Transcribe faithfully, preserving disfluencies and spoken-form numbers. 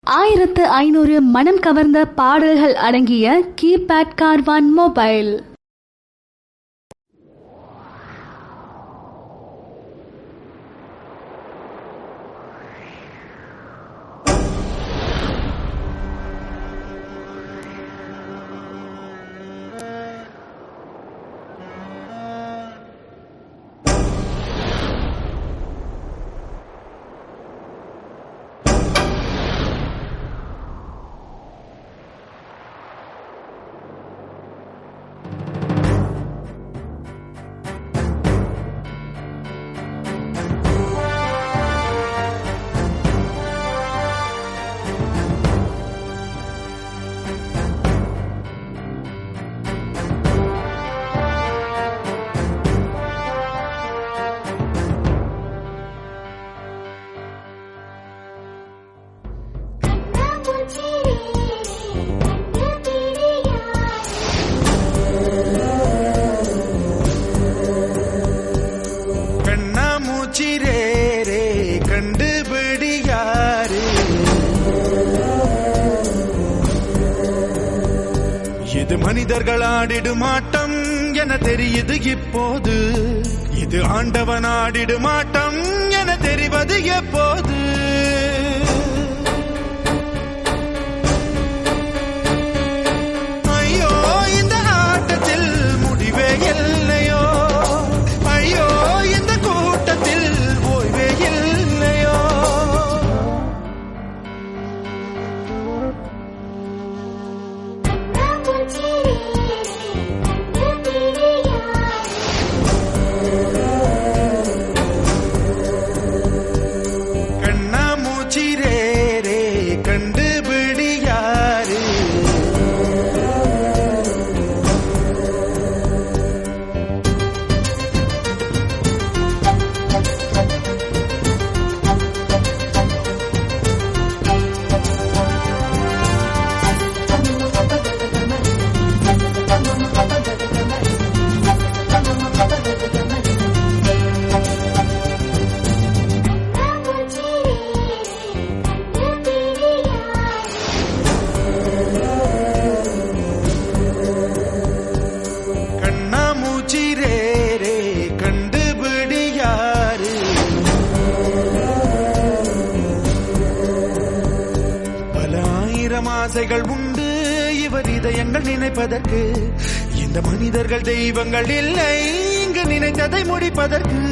ஆயிரத்து ஐநூறு மனம் கவர்ந்த பாடல்கள் அடங்கிய கீபேட் கார்வான் மொபைல். இது மனிதர்கள் ஆடிடும் ஆட்டம் என தெரியுது இப்போது, இது ஆண்டவன் ஆடிடும் ஆட்டம் என தெரிவது எப்போது. ஐயோ இந்த ஆட்டத்தில் முடிவே இல்லையோ, ஐயோ இந்த கூட்டத்தில் ஓய்வே இல்லையோ. ஆசைகள் உண்டு இவர் இதயங்கள் நினைப்பதற்கு, இந்த மனிதர்கள் தெய்வங்கள் இல்லை இங்கு நினைத்ததை முடிப்பதற்கு.